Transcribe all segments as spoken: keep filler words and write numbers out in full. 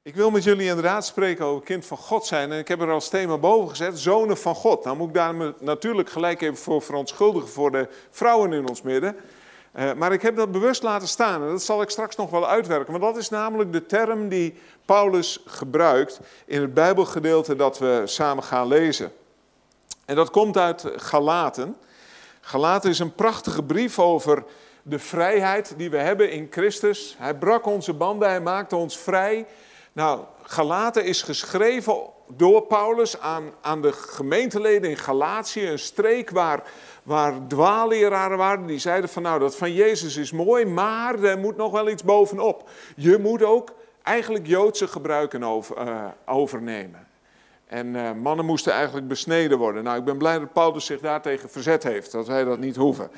Ik wil met jullie inderdaad spreken over kind van God zijn. En ik heb er als thema boven gezet, zonen van God. Nou moet ik daar me natuurlijk gelijk even voor verontschuldigen voor de vrouwen in ons midden. Uh, maar ik heb dat bewust laten staan en dat zal ik straks nog wel uitwerken. Want dat is namelijk de term die Paulus gebruikt in het Bijbelgedeelte dat we samen gaan lezen. En dat komt uit Galaten. Galaten is een prachtige brief over de vrijheid die we hebben in Christus. Hij brak onze banden, hij maakte ons vrij. Nou, Galaten is geschreven door Paulus aan, aan de gemeenteleden in Galatië, een streek waar, waar dwaalleraren waren. Die zeiden van nou, dat van Jezus is mooi, maar er moet nog wel iets bovenop. Je moet ook eigenlijk Joodse gebruiken over, uh, overnemen. En uh, mannen moesten eigenlijk besneden worden. Nou, ik ben blij dat Paulus zich daartegen verzet heeft, dat wij dat niet hoeven.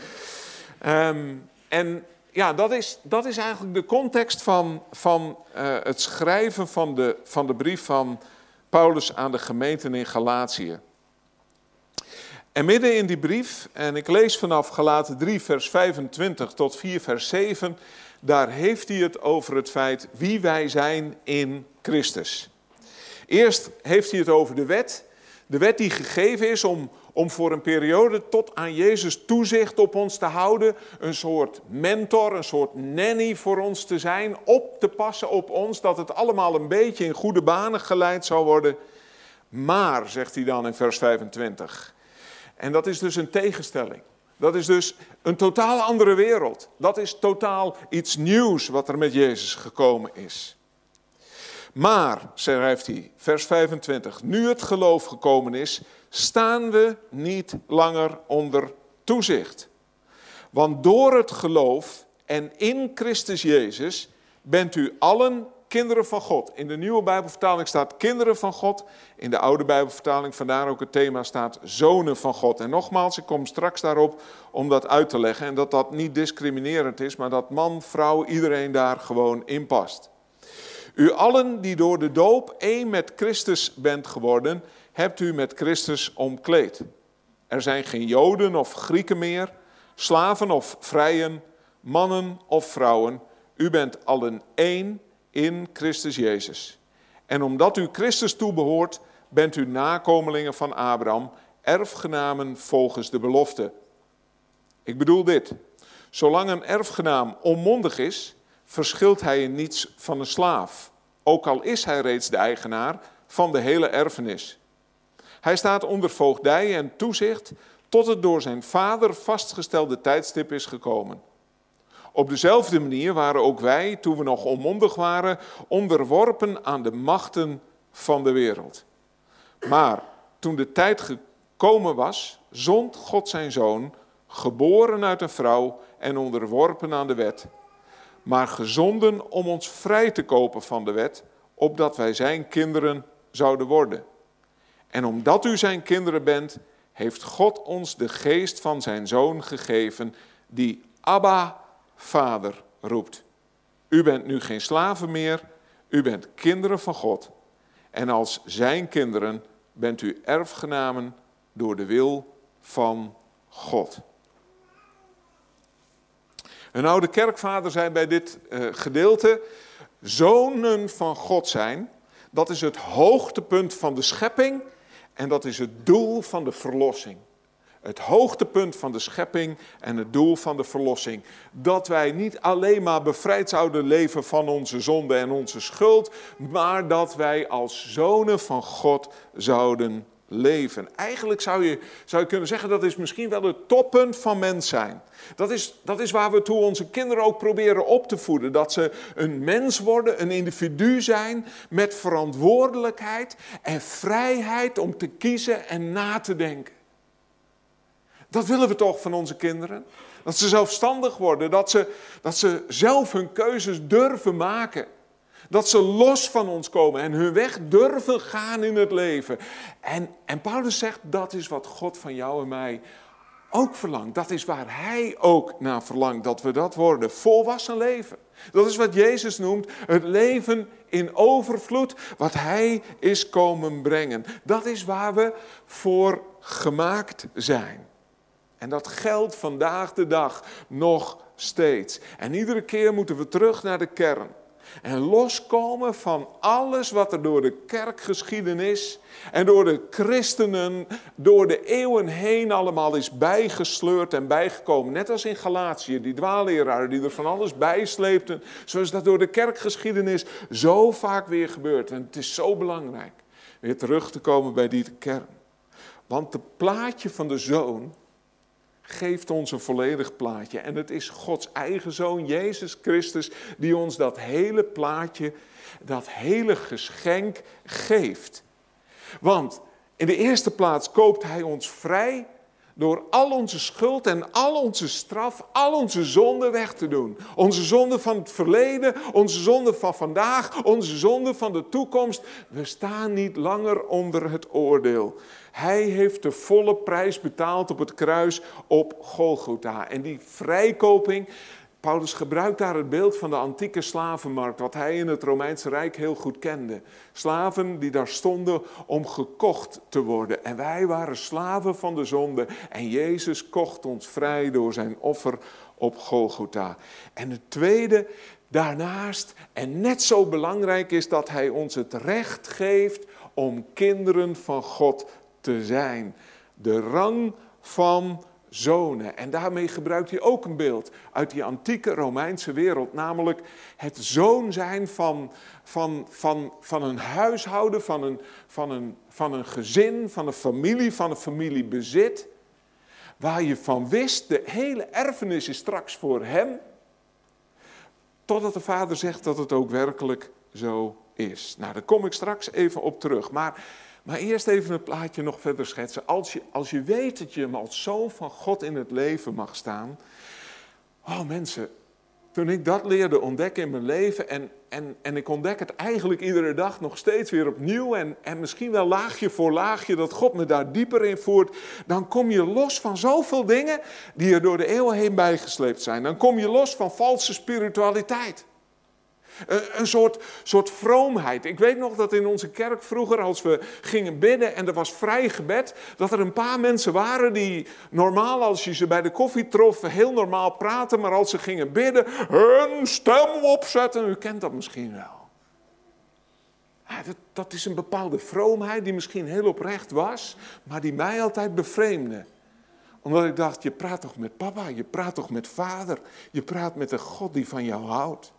Um, en... Ja, dat is, dat is eigenlijk de context van, van uh, het schrijven van de, van de brief van Paulus aan de gemeenten in Galatië. En midden in die brief, en ik lees vanaf Galaten drie vers vijfentwintig tot vier vers zeven, daar heeft hij het over het feit wie wij zijn in Christus. Eerst heeft hij het over de wet, de wet die gegeven is om... om voor een periode tot aan Jezus toezicht op ons te houden. Een soort mentor, een soort nanny voor ons te zijn. Op te passen op ons, dat het allemaal een beetje in goede banen geleid zou worden. Maar, zegt hij dan in vers vijfentwintig. En dat is dus een tegenstelling. Dat is dus een totaal andere wereld. Dat is totaal iets nieuws wat er met Jezus gekomen is. Maar, schrijft hij, vers vijfentwintig, nu het geloof gekomen is, staan we niet langer onder toezicht. Want door het geloof en in Christus Jezus bent u allen kinderen van God. In de nieuwe Bijbelvertaling staat kinderen van God. In de oude Bijbelvertaling, vandaar ook het thema, staat zonen van God. En nogmaals, ik kom straks daarop om dat uit te leggen. En dat dat niet discriminerend is, maar dat man, vrouw, iedereen daar gewoon in past. U allen die door de doop één met Christus bent geworden, hebt u met Christus omkleed. Er zijn geen Joden of Grieken meer, slaven of vrijen, mannen of vrouwen. U bent allen één in Christus Jezus. En omdat u Christus toebehoort, bent u nakomelingen van Abraham, erfgenamen volgens de belofte. Ik bedoel dit, zolang een erfgenaam onmondig is, verschilt hij in niets van een slaaf, ook al is hij reeds de eigenaar van de hele erfenis. Hij staat onder voogdij en toezicht tot het door zijn vader vastgestelde tijdstip is gekomen. Op dezelfde manier waren ook wij, toen we nog onmondig waren, onderworpen aan de machten van de wereld. Maar toen de tijd gekomen was, zond God zijn zoon, geboren uit een vrouw en onderworpen aan de wet, maar gezonden om ons vrij te kopen van de wet, opdat wij zijn kinderen zouden worden. En omdat u zijn kinderen bent, heeft God ons de geest van zijn zoon gegeven, die Abba, Vader, roept. U bent nu geen slaven meer, u bent kinderen van God. En als zijn kinderen bent u erfgenamen door de wil van God. Een oude kerkvader zei bij dit uh, gedeelte, zonen van God zijn, dat is het hoogtepunt van de schepping en dat is het doel van de verlossing. Het hoogtepunt van de schepping en het doel van de verlossing. Dat wij niet alleen maar bevrijd zouden leven van onze zonde en onze schuld, maar dat wij als zonen van God zouden leven. Eigenlijk zou je, zou je kunnen zeggen, dat is misschien wel het toppunt van mens zijn. Dat is, dat is waar we toe onze kinderen ook proberen op te voeden. Dat ze een mens worden, een individu zijn met verantwoordelijkheid en vrijheid om te kiezen en na te denken. Dat willen we toch van onze kinderen? Dat ze zelfstandig worden, dat ze, dat ze zelf hun keuzes durven maken. Dat ze los van ons komen en hun weg durven gaan in het leven. En, en Paulus zegt, dat is wat God van jou en mij ook verlangt. Dat is waar hij ook naar verlangt, dat we dat worden. Volwassen leven. Dat is wat Jezus noemt het leven in overvloed, wat hij is komen brengen. Dat is waar we voor gemaakt zijn. En dat geldt vandaag de dag nog steeds. En iedere keer moeten we terug naar de kern. En loskomen van alles wat er door de kerkgeschiedenis en door de christenen door de eeuwen heen allemaal is bijgesleurd en bijgekomen. Net als in Galatië, die dwaalleraren die er van alles bijsleepten. Zoals dat door de kerkgeschiedenis zo vaak weer gebeurt. En het is zo belangrijk weer terug te komen bij die kern. Want het plaatje van de Zoon geeft ons een volledig plaatje. En het is Gods eigen Zoon, Jezus Christus, die ons dat hele plaatje, dat hele geschenk geeft. Want in de eerste plaats koopt Hij ons vrij door al onze schuld en al onze straf, al onze zonden weg te doen. Onze zonden van het verleden, onze zonden van vandaag, onze zonden van de toekomst. We staan niet langer onder het oordeel. Hij heeft de volle prijs betaald op het kruis op Golgotha. En die vrijkoping, Paulus gebruikt daar het beeld van de antieke slavenmarkt, wat hij in het Romeinse Rijk heel goed kende. Slaven die daar stonden om gekocht te worden. En wij waren slaven van de zonde. En Jezus kocht ons vrij door zijn offer op Golgotha. En het tweede, daarnaast, en net zo belangrijk is dat hij ons het recht geeft om kinderen van God te zijn. De rang van zonen. En daarmee gebruikt hij ook een beeld uit die antieke Romeinse wereld. Namelijk het zoon zijn van, van, van, van een huishouden, van een, van, een, van een gezin, van een familie, van een familiebezit. Waar je van wist, de hele erfenis is straks voor hem. Totdat de vader zegt dat het ook werkelijk zo is. Nou, daar kom ik straks even op terug. Maar... Maar eerst even het plaatje nog verder schetsen. Als je, als je weet dat je als zoon van God in het leven mag staan. Oh mensen, toen ik dat leerde ontdekken in mijn leven. En, en, en ik ontdek het eigenlijk iedere dag nog steeds weer opnieuw. En, en misschien wel laagje voor laagje dat God me daar dieper in voert. Dan kom je los van zoveel dingen die er door de eeuwen heen bijgesleept zijn. Dan kom je los van valse spiritualiteit. Een soort, soort vroomheid. Ik weet nog dat in onze kerk vroeger, als we gingen bidden en er was vrij gebed, dat er een paar mensen waren die normaal, als je ze bij de koffie trof, heel normaal praten, maar als ze gingen bidden, hun stem opzetten. U kent dat misschien wel. Ja, dat, dat is een bepaalde vroomheid die misschien heel oprecht was, maar die mij altijd bevreemde. Omdat ik dacht, je praat toch met papa, je praat toch met vader, je praat met een God die van jou houdt.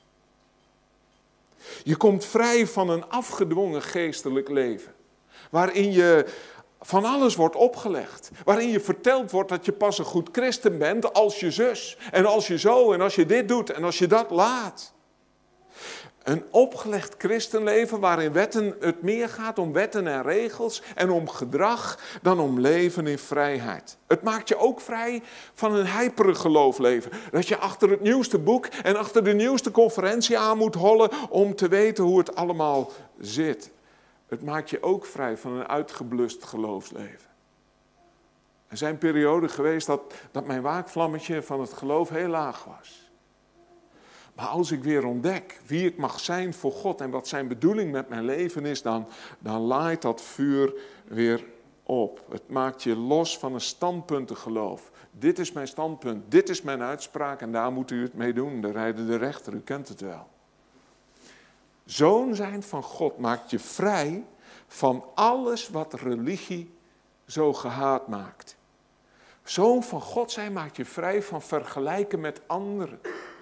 Je komt vrij van een afgedwongen geestelijk leven. Waarin je van alles wordt opgelegd. Waarin je verteld wordt dat je pas een goed christen bent als je zus. En als je zo en als je dit doet en als je dat laat. Een opgelegd christenleven waarin wetten, het meer gaat om wetten en regels en om gedrag dan om leven in vrijheid. Het maakt je ook vrij van een hyperig geloofleven. Dat je achter het nieuwste boek en achter de nieuwste conferentie aan moet hollen om te weten hoe het allemaal zit. Het maakt je ook vrij van een uitgeblust geloofsleven. Er zijn perioden geweest dat, dat mijn waakvlammetje van het geloof heel laag was. Maar als ik weer ontdek wie ik mag zijn voor God en wat zijn bedoeling met mijn leven is, dan, dan laait dat vuur weer op. Het maakt je los van een standpuntengeloof. Dit is mijn standpunt, dit is mijn uitspraak en daar moet u het mee doen. De rijden de rechter, u kent het wel. Zoon zijn van God maakt je vrij van alles wat religie zo gehaat maakt. Zoon van God zijn maakt je vrij van vergelijken met anderen.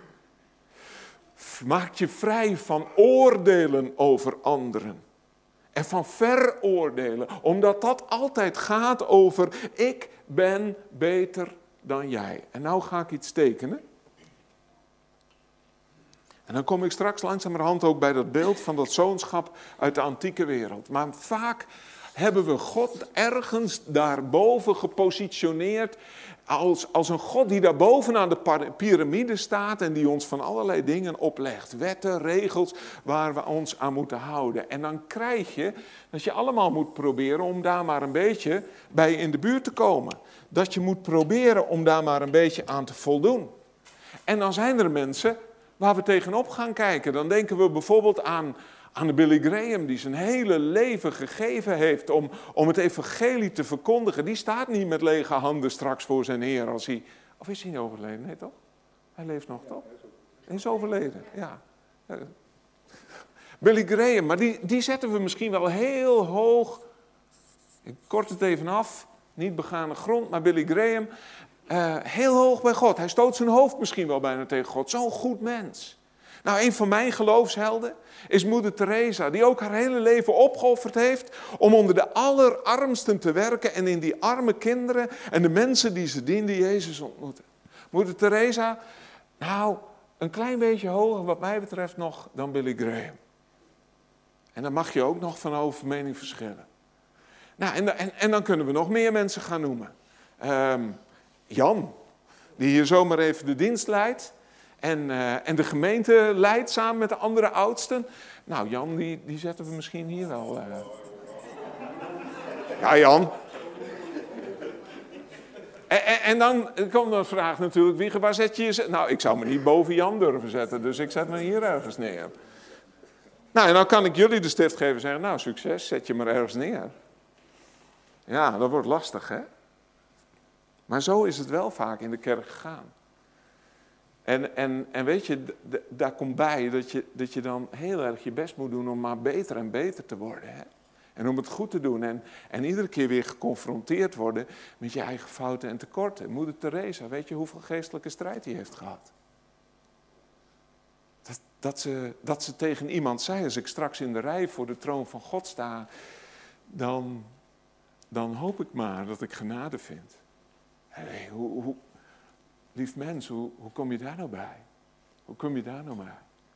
Maakt je vrij van oordelen over anderen. En van veroordelen. Omdat dat altijd gaat over ik ben beter dan jij. En nou ga ik iets tekenen. En dan kom ik straks langzamerhand ook bij dat beeld van dat zoonschap uit de antieke wereld. Maar vaak hebben we God ergens daarboven gepositioneerd als, als een God die daarboven aan de piramide staat en die ons van allerlei dingen oplegt. Wetten, regels waar we ons aan moeten houden. En dan krijg je dat je allemaal moet proberen om daar maar een beetje bij in de buurt te komen. Dat je moet proberen om daar maar een beetje aan te voldoen. En dan zijn er mensen waar we tegenop gaan kijken. Dan denken we bijvoorbeeld aan, aan de Billy Graham die zijn hele leven gegeven heeft om, om het evangelie te verkondigen. Die staat niet met lege handen straks voor zijn Heer als hij... Of is hij overleden? Nee toch? Hij leeft nog toch? Hij is overleden, ja. Billy Graham, maar die, die zetten we misschien wel heel hoog. Ik kort het even af. Niet begane grond, maar Billy Graham. Uh, heel hoog bij God. Hij stoot zijn hoofd misschien wel bijna tegen God. Zo'n goed mens. Nou, een van mijn geloofshelden is moeder Teresa, die ook haar hele leven opgeofferd heeft om onder de allerarmsten te werken en in die arme kinderen en de mensen die ze dienden Jezus ontmoeten. Moeder Teresa, nou, een klein beetje hoger wat mij betreft nog dan Billy Graham. En daar mag je ook nog van over mening verschillen. Nou, en, en, en dan kunnen we nog meer mensen gaan noemen. Um, Jan, die hier zomaar even de dienst leidt. En, uh, en de gemeente leidt samen met de andere oudsten. Nou, Jan, die, die zetten we misschien hier wel. Uh... Ja, Jan. En, en, en dan komt de vraag natuurlijk, Wieger, waar zet je je... Nou, ik zou me niet boven Jan durven zetten, dus ik zet me hier ergens neer. Nou, en dan kan ik jullie de stift geven en zeggen, nou, succes, zet je maar ergens neer. Ja, dat wordt lastig, hè? Maar zo is het wel vaak in de kerk gegaan. En, en, en weet je, d- d- daar komt bij dat je, dat je dan heel erg je best moet doen om maar beter en beter te worden. Hè? En om het goed te doen. En, en iedere keer weer geconfronteerd worden met je eigen fouten en tekorten. Moeder Teresa, weet je hoeveel geestelijke strijd die heeft gehad? Dat, dat, ze, dat ze tegen iemand zei, als ik straks in de rij voor de troon van God sta, dan, dan hoop ik maar dat ik genade vind. Hey, hoe, hoe, lief mens, hoe, hoe kom je daar nou bij? Hoe kom je daar nou bij?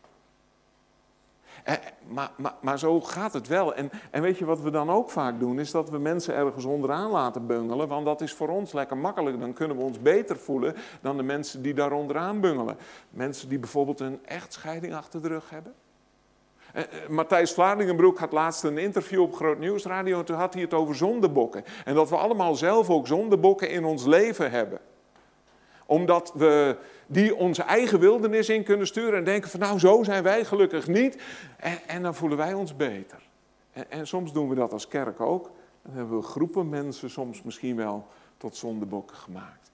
En, maar, maar, maar zo gaat het wel. En, en weet je wat we dan ook vaak doen? Is dat we mensen ergens onderaan laten bungelen. Want dat is voor ons lekker makkelijk. Dan kunnen we ons beter voelen dan de mensen die daar onderaan bungelen. Mensen die bijvoorbeeld een echtscheiding achter de rug hebben. Eh, eh, Matthijs Vlaardingenbroek had laatst een interview op Groot Nieuwsradio. En toen had hij het over zondebokken. En dat we allemaal zelf ook zondebokken in ons leven hebben. Omdat we die onze eigen wildernis in kunnen sturen en denken van nou zo zijn wij gelukkig niet. En, en dan voelen wij ons beter. En, en soms doen we dat als kerk ook. Dan hebben we groepen mensen soms misschien wel tot zondebokken gemaakt.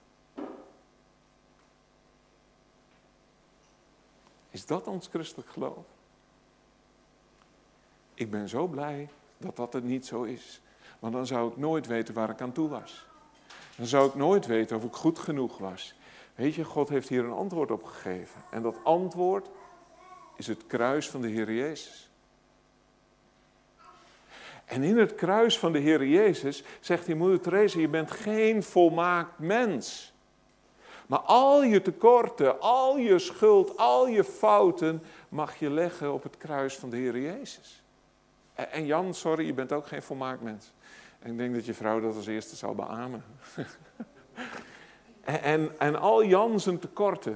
Is dat ons christelijk geloof? Ik ben zo blij dat dat het niet zo is. Want dan zou ik nooit weten waar ik aan toe was. Dan zou ik nooit weten of ik goed genoeg was. Weet je, God heeft hier een antwoord op gegeven. En dat antwoord is het kruis van de Heer Jezus. En in het kruis van de Heer Jezus zegt die moeder Teresa, je bent geen volmaakt mens. Maar al je tekorten, al je schuld, al je fouten mag je leggen op het kruis van de Heer Jezus. En Jan, sorry, je bent ook geen volmaakt mens. En ik denk dat je vrouw dat als eerste zal beamen. en, en, en al Jan zijn tekorten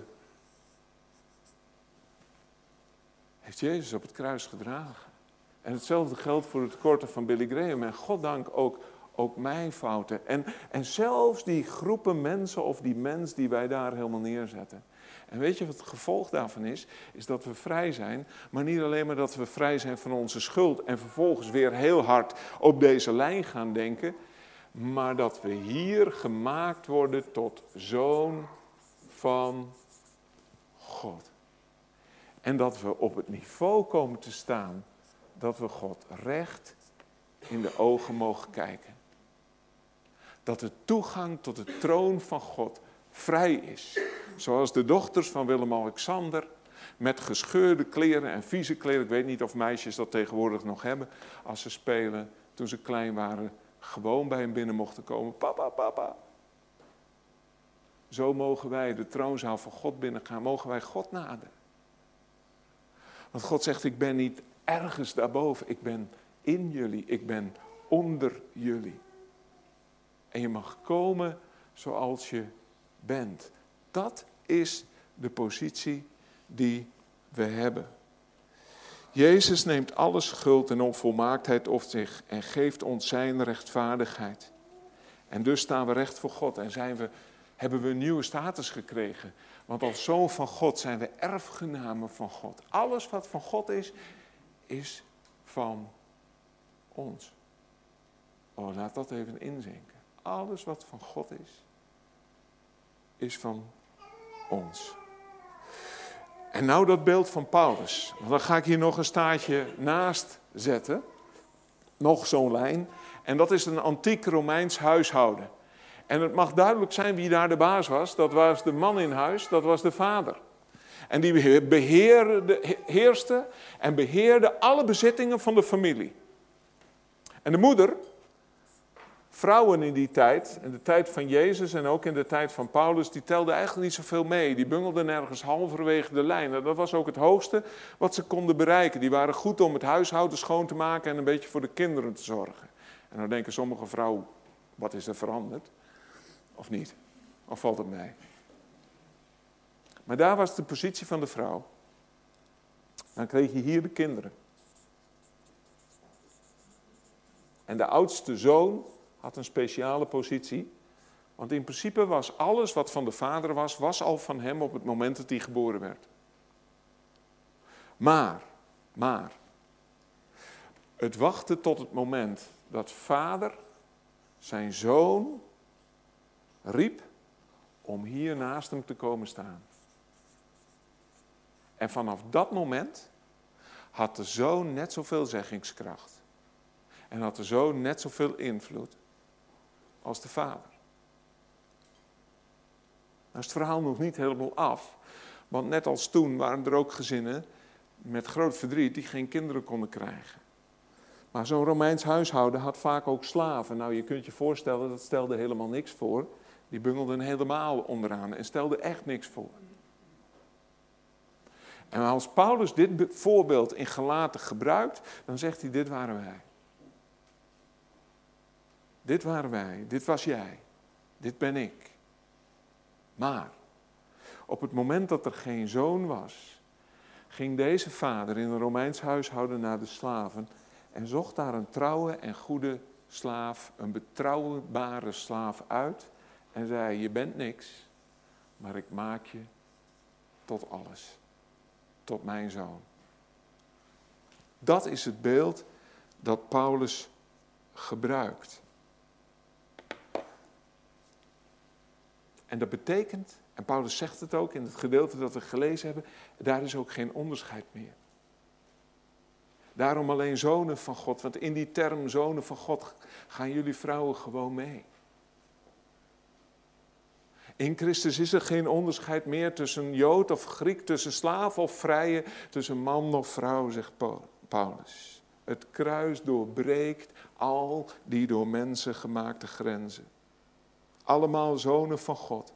heeft Jezus op het kruis gedragen. En hetzelfde geldt voor de tekorten van Billy Graham. En goddank ook, ook mijn fouten. En, en zelfs die groepen mensen of die mens die wij daar helemaal neerzetten. En weet je wat het gevolg daarvan is? Is dat we vrij zijn, maar niet alleen maar dat we vrij zijn van onze schuld en vervolgens weer heel hard op deze lijn gaan denken, maar dat we hier gemaakt worden tot zoon van God. En dat we op het niveau komen te staan dat we God recht in de ogen mogen kijken. Dat de toegang tot de troon van God vrij is. Zoals de dochters van Willem-Alexander met gescheurde kleren en vieze kleren. Ik weet niet of meisjes dat tegenwoordig nog hebben. Als ze spelen, toen ze klein waren, gewoon bij hem binnen mochten komen. Papa, papa. Zo mogen wij de troonzaal van God binnengaan. Mogen wij God naderen. Want God zegt, ik ben niet ergens daarboven. Ik ben in jullie. Ik ben onder jullie. En je mag komen zoals je bent. Dat is de positie die we hebben. Jezus neemt alle schuld en onvolmaaktheid op zich en geeft ons zijn rechtvaardigheid. En dus staan we recht voor God en zijn we, hebben we een nieuwe status gekregen. Want als zoon van God zijn we erfgenamen van God. Alles wat van God is, is van ons. Oh, laat dat even inzinken. Alles wat van God is, is van ons. En nou dat beeld van Paulus. Want dan ga ik hier nog een staartje naast zetten. Nog zo'n lijn. En dat is een antiek Romeins huishouden. En het mag duidelijk zijn wie daar de baas was. Dat was de man in huis, dat was de vader. En die beheerde, heerste en beheerde alle bezittingen van de familie. En de moeder, vrouwen in die tijd, in de tijd van Jezus en ook in de tijd van Paulus, die telden eigenlijk niet zoveel mee. Die bungelden ergens halverwege de lijn. En dat was ook het hoogste wat ze konden bereiken. Die waren goed om het huishouden schoon te maken en een beetje voor de kinderen te zorgen. En dan denken sommige vrouwen, wat is er veranderd? Of niet? Of valt het mee? Maar daar was de positie van de vrouw. Dan kreeg je hier de kinderen. En de oudste zoon had een speciale positie. Want in principe was alles wat van de vader was, was al van hem op het moment dat hij geboren werd. Maar, maar, het wachtte tot het moment dat vader zijn zoon riep om hier naast hem te komen staan. En vanaf dat moment had de zoon net zoveel zeggingskracht. En had de zoon net zoveel invloed als de vader. Nou is het verhaal nog niet helemaal af. Want net als toen waren er ook gezinnen met groot verdriet die geen kinderen konden krijgen. Maar zo'n Romeins huishouden had vaak ook slaven. Nou, je kunt je voorstellen, dat stelde helemaal niks voor. Die bungelden helemaal onderaan en stelden echt niks voor. En als Paulus dit voorbeeld in Galaten gebruikt, dan zegt hij, dit waren wij. Dit waren wij, dit was jij, dit ben ik. Maar op het moment dat er geen zoon was, ging deze vader in een Romeins huishouden naar de slaven en zocht daar een trouwe en goede slaaf, een betrouwbare slaaf uit en zei, je bent niks, maar ik maak je tot alles, tot mijn zoon. Dat is het beeld dat Paulus gebruikt. En dat betekent, en Paulus zegt het ook in het gedeelte dat we gelezen hebben, daar is ook geen onderscheid meer. Daarom alleen zonen van God, want in die term zonen van God gaan jullie vrouwen gewoon mee. In Christus is er geen onderscheid meer tussen Jood of Griek, tussen slaaf of vrije, tussen man of vrouw, zegt Paulus. Het kruis doorbreekt al die door mensen gemaakte grenzen. Allemaal zonen van God.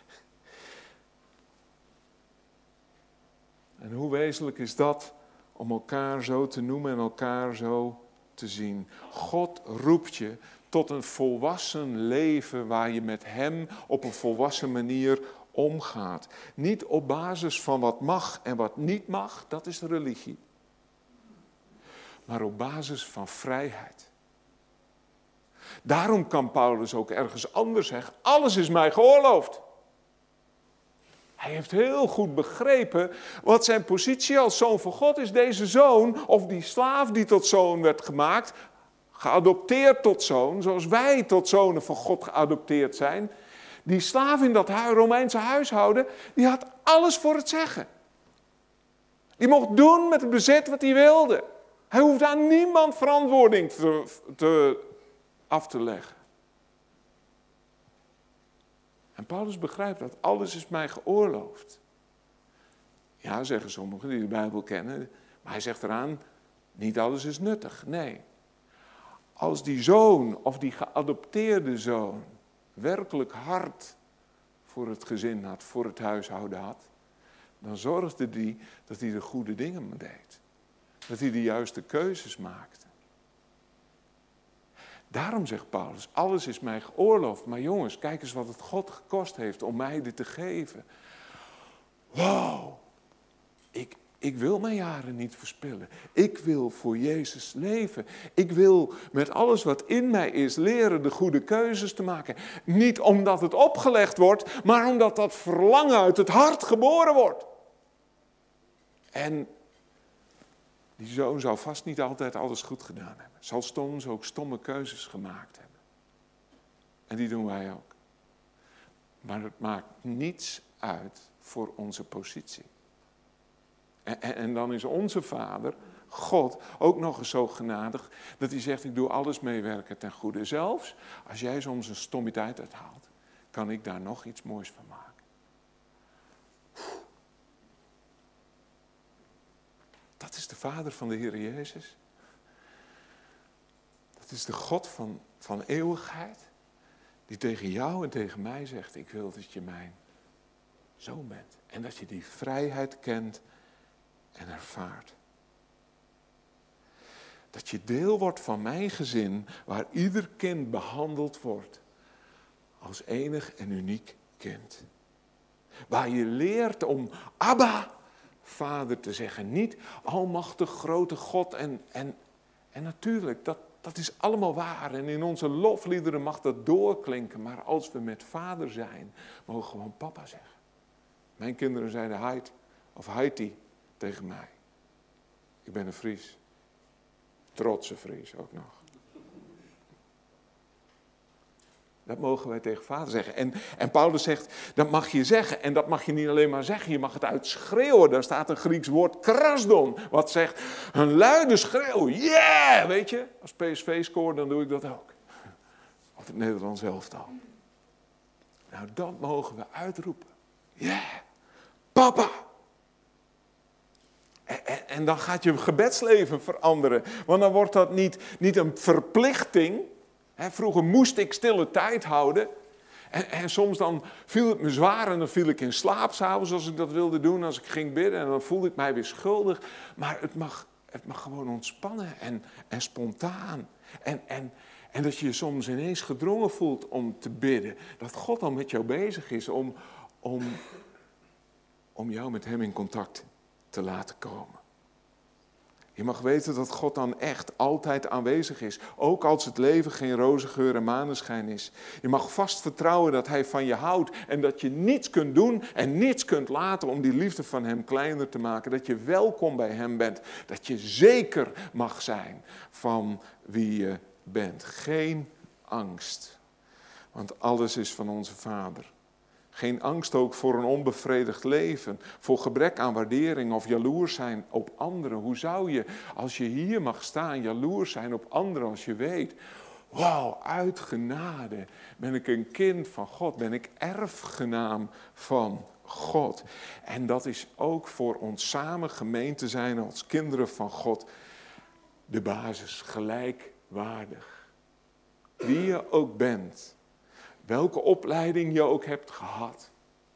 En hoe wezenlijk is dat om elkaar zo te noemen en elkaar zo te zien. God roept je tot een volwassen leven waar je met hem op een volwassen manier omgaat. Niet op basis van wat mag en wat niet mag, dat is religie. Maar op basis van vrijheid. Daarom kan Paulus ook ergens anders zeggen, alles is mij geoorloofd. Hij heeft heel goed begrepen wat zijn positie als zoon van God is. Deze zoon, of die slaaf die tot zoon werd gemaakt, geadopteerd tot zoon, zoals wij tot zonen van God geadopteerd zijn. Die slaaf in dat Romeinse huishouden, die had alles voor het zeggen. Die mocht doen met het bezit wat hij wilde. Hij hoefde aan niemand verantwoording te, te, af te leggen. En Paulus begrijpt dat. Alles is mij geoorloofd. Ja, zeggen sommigen die de Bijbel kennen. Maar hij zegt eraan, niet alles is nuttig. Nee. Als die zoon of die geadopteerde zoon werkelijk hard voor het gezin had, voor het huishouden had, dan zorgde hij dat hij de goede dingen deed. Dat hij de juiste keuzes maakte. Daarom zegt Paulus, alles is mij geoorloofd. Maar jongens, kijk eens wat het God gekost heeft om mij dit te geven. Wow, ik, ik wil mijn jaren niet verspillen. Ik wil voor Jezus leven. Ik wil met alles wat in mij is leren de goede keuzes te maken. Niet omdat het opgelegd wordt, maar omdat dat verlangen uit het hart geboren wordt. En die zoon zou vast niet altijd alles goed gedaan hebben. Zal soms ook stomme keuzes gemaakt hebben. En die doen wij ook. Maar het maakt niets uit voor onze positie. En, en, en dan is onze Vader, God, ook nog eens zo genadig dat hij zegt, ik doe alles meewerken ten goede. Zelfs als jij soms een stommiteit uithaalt, kan ik daar nog iets moois van maken. Dat is de Vader van de Heer Jezus. Dat is de God van, van eeuwigheid, die tegen jou en tegen mij zegt, ik wil dat je mijn zoon bent. En dat je die vrijheid kent en ervaart. Dat je deel wordt van mijn gezin, waar ieder kind behandeld wordt als enig en uniek kind. Waar je leert om Abba, Vader te zeggen. Niet almachtig grote God. En, en, en natuurlijk, dat, dat is allemaal waar. En in onze lofliederen mag dat doorklinken. Maar als we met Vader zijn, mogen we gewoon papa zeggen. Mijn kinderen zeiden Heid of Heiti tegen mij. Ik ben een Fries. Trotse Fries ook nog. Dat mogen wij tegen Vader zeggen. En, en Paulus zegt, dat mag je zeggen. En dat mag je niet alleen maar zeggen, je mag het uitschreeuwen. Daar staat een Grieks woord, krasdon. Wat zegt, een luide schreeuw. Yeah! Weet je, als P S V scoort, dan doe ik dat ook. Of het Nederlands elftal. Nou, dat mogen we uitroepen. Yeah! Papa! En, en, en dan gaat je gebedsleven veranderen. Want dan wordt dat niet, niet een verplichting. He, vroeger moest ik stille tijd houden. En, en soms dan viel het me zwaar en dan viel ik in slaap 's avonds als ik dat wilde doen. Als ik ging bidden en dan voelde ik mij weer schuldig. Maar het mag, het mag gewoon ontspannen en, en spontaan. En, en, en dat je je soms ineens gedrongen voelt om te bidden. Dat God al met jou bezig is om, om, om jou met hem in contact te laten komen. Je mag weten dat God dan echt altijd aanwezig is. Ook als het leven geen roze geur en maneschijn is. Je mag vast vertrouwen dat hij van je houdt. En dat je niets kunt doen en niets kunt laten om die liefde van hem kleiner te maken. Dat je welkom bij hem bent. Dat je zeker mag zijn van wie je bent. Geen angst. Want alles is van onze Vader. Geen angst ook voor een onbevredigd leven, voor gebrek aan waardering of jaloers zijn op anderen. Hoe zou je, als je hier mag staan, jaloers zijn op anderen als je weet, wauw, uit genade ben ik een kind van God, ben ik erfgenaam van God. En dat is ook voor ons samen gemeente zijn als kinderen van God de basis, gelijkwaardig. Wie je ook bent. Welke opleiding je ook hebt gehad.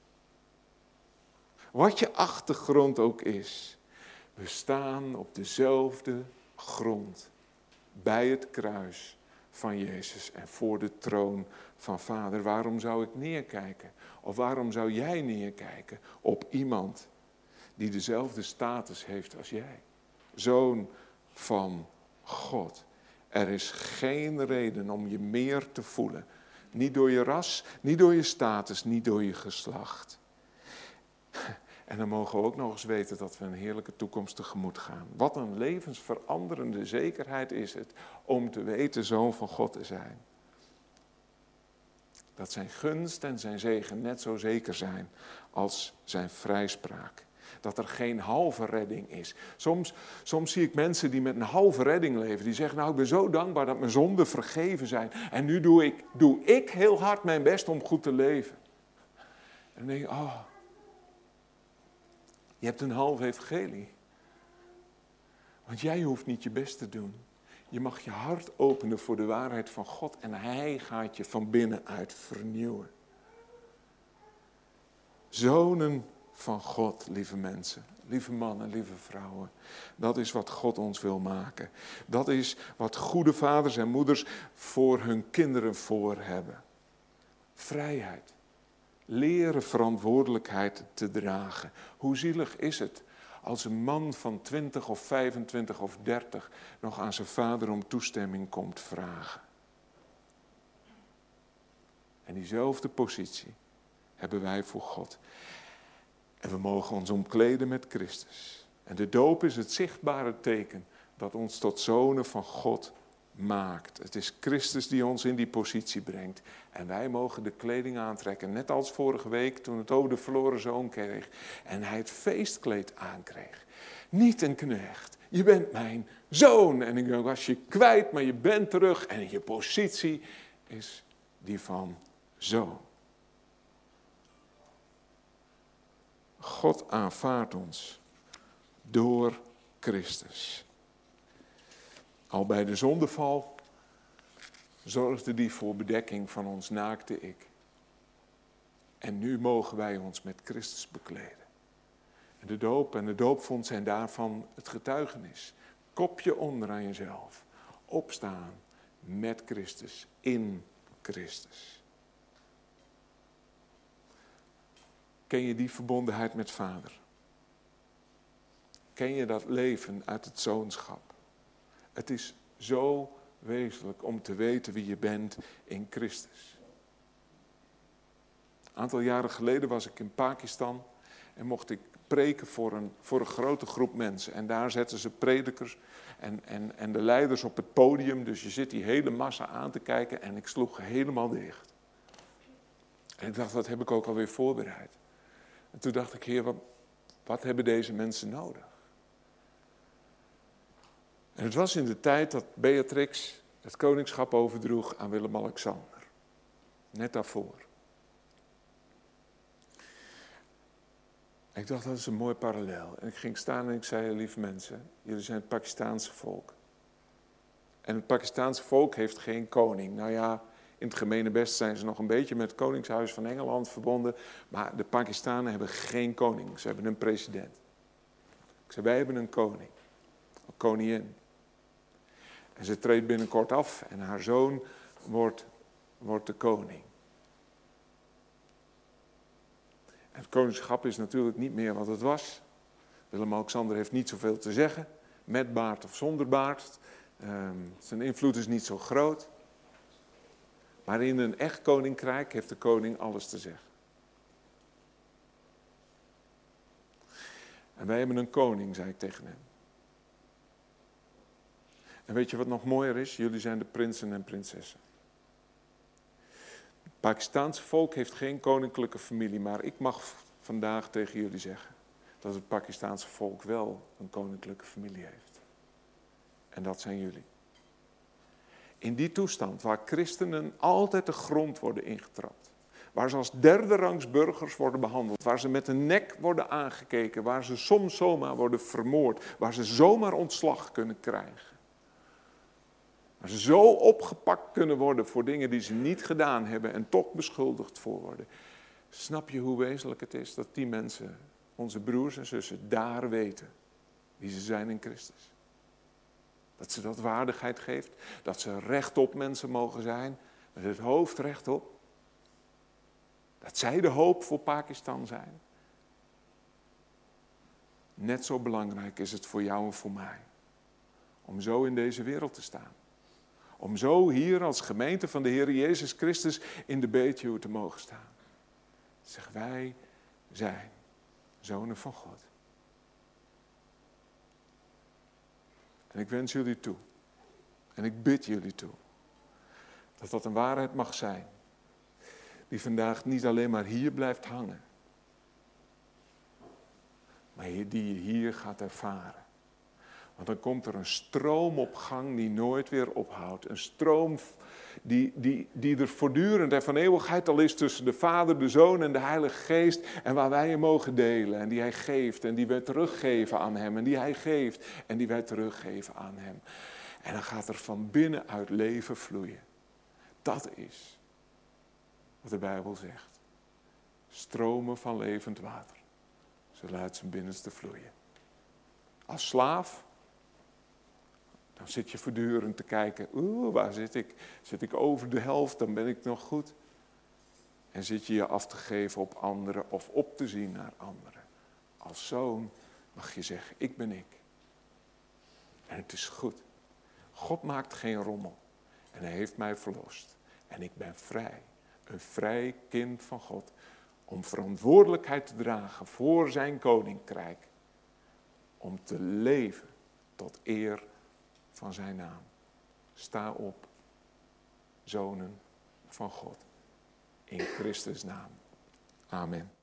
Wat je achtergrond ook is. We staan op dezelfde grond. Bij het kruis van Jezus en voor de troon van Vader. Waarom zou ik neerkijken? Of waarom zou jij neerkijken op iemand die dezelfde status heeft als jij? Zoon van God. Er is geen reden om je meer te voelen. Niet door je ras, niet door je status, niet door je geslacht. En dan mogen we ook nog eens weten dat we een heerlijke toekomst tegemoet gaan. Wat een levensveranderende zekerheid is het om te weten zoon van God te zijn. Dat zijn gunst en zijn zegen net zo zeker zijn als zijn vrijspraak. Dat er geen halve redding is. Soms, soms zie ik mensen die met een halve redding leven. Die zeggen, nou ik ben zo dankbaar dat mijn zonden vergeven zijn. En nu doe ik, doe ik heel hard mijn best om goed te leven. En dan denk ik, oh, je hebt een halve evangelie. Want jij hoeft niet je best te doen. Je mag je hart openen voor de waarheid van God. En hij gaat je van binnenuit vernieuwen. Zonen van God, lieve mensen, lieve mannen, lieve vrouwen. Dat is wat God ons wil maken. Dat is wat goede vaders en moeders voor hun kinderen voor hebben. Vrijheid. Leren verantwoordelijkheid te dragen. Hoe zielig is het als een man van twintig of vijfentwintig of dertig nog aan zijn vader om toestemming komt vragen. En diezelfde positie hebben wij voor God. En we mogen ons omkleden met Christus. En de doop is het zichtbare teken dat ons tot zonen van God maakt. Het is Christus die ons in die positie brengt. En wij mogen de kleding aantrekken. Net als vorige week toen het over de verloren zoon kreeg. En hij het feestkleed aankreeg. Niet een knecht. Je bent mijn zoon. En ik was je kwijt, maar je bent terug. En je positie is die van zoon. God aanvaardt ons door Christus. Al bij de zondeval zorgde die voor bedekking van ons naakte ik. En nu mogen wij ons met Christus bekleden. En de doop en de doopvond zijn daarvan het getuigenis. Kopje onder aan jezelf. Opstaan met Christus, in Christus. Ken je die verbondenheid met Vader? Ken je dat leven uit het zoonschap? Het is zo wezenlijk om te weten wie je bent in Christus. Een aantal jaren geleden was ik in Pakistan en mocht ik preken voor een, voor een grote groep mensen. En daar zetten ze predikers en, en, en de leiders op het podium. Dus je zit die hele massa aan te kijken en ik sloeg helemaal dicht. En ik dacht, dat heb ik ook alweer voorbereid. En toen dacht ik, Heer, wat, wat hebben deze mensen nodig? En het was in de tijd dat Beatrix het koningschap overdroeg aan Willem-Alexander. Net daarvoor. Ik dacht, dat is een mooi parallel. En ik ging staan en ik zei, lieve mensen, jullie zijn het Pakistaanse volk. En het Pakistaanse volk heeft geen koning. Nou ja, in het gemene best zijn ze nog een beetje met het koningshuis van Engeland verbonden. Maar de Pakistanen hebben geen koning. Ze hebben een president. Ik zei, wij hebben een koning. Een koningin. En ze treedt binnenkort af en haar zoon wordt, wordt de koning. En het koningschap is natuurlijk niet meer wat het was. Willem-Alexander heeft niet zoveel te zeggen, met baard of zonder baard. Um, zijn invloed is niet zo groot. Maar in een echt koninkrijk heeft de koning alles te zeggen. En wij hebben een koning, zei ik tegen hem. En weet je wat nog mooier is? Jullie zijn de prinsen en prinsessen. Het Pakistaanse volk heeft geen koninklijke familie, maar ik mag vandaag tegen jullie zeggen dat het Pakistaanse volk wel een koninklijke familie heeft. En dat zijn jullie. In die toestand waar christenen altijd de grond worden ingetrapt, waar ze als derde rangs burgers worden behandeld, waar ze met de nek worden aangekeken, waar ze soms zomaar worden vermoord, waar ze zomaar ontslag kunnen krijgen. Waar ze zo opgepakt kunnen worden voor dingen die ze niet gedaan hebben en toch beschuldigd voor worden. Snap je hoe wezenlijk het is dat die mensen, onze broers en zussen, daar weten wie ze zijn in Christus? Dat ze dat waardigheid geeft, dat ze rechtop mensen mogen zijn, met het hoofd rechtop. Dat zij de hoop voor Pakistan zijn. Net zo belangrijk is het voor jou en voor mij om zo in deze wereld te staan. Om zo hier als gemeente van de Heer Jezus Christus in de Betuwe te mogen staan. Zeg, wij zijn zonen van God. En ik wens jullie toe. En ik bid jullie toe. Dat dat een waarheid mag zijn. Die vandaag niet alleen maar hier blijft hangen. Maar die je hier gaat ervaren. Want dan komt er een stroom op gang die nooit weer ophoudt. Een stroom die, die, die er voortdurend en van eeuwigheid al is tussen de Vader, de Zoon en de Heilige Geest. En waar wij hem mogen delen. En die hij geeft en die wij teruggeven aan hem. En die hij geeft en die wij teruggeven aan hem. En dan gaat er van binnenuit leven vloeien. Dat is wat de Bijbel zegt. Stromen van levend water zullen uit zijn binnenste vloeien. Als slaaf, dan zit je voortdurend te kijken, oeh, waar zit ik? Zit ik over de helft, dan ben ik nog goed. En zit je je af te geven op anderen of op te zien naar anderen. Als zoon mag je zeggen, ik ben ik. En het is goed. God maakt geen rommel. En hij heeft mij verlost. En ik ben vrij. Een vrij kind van God. Om verantwoordelijkheid te dragen voor zijn koninkrijk. Om te leven tot eer van zijn naam. Sta op, zonen van God. In Christus naam. Amen.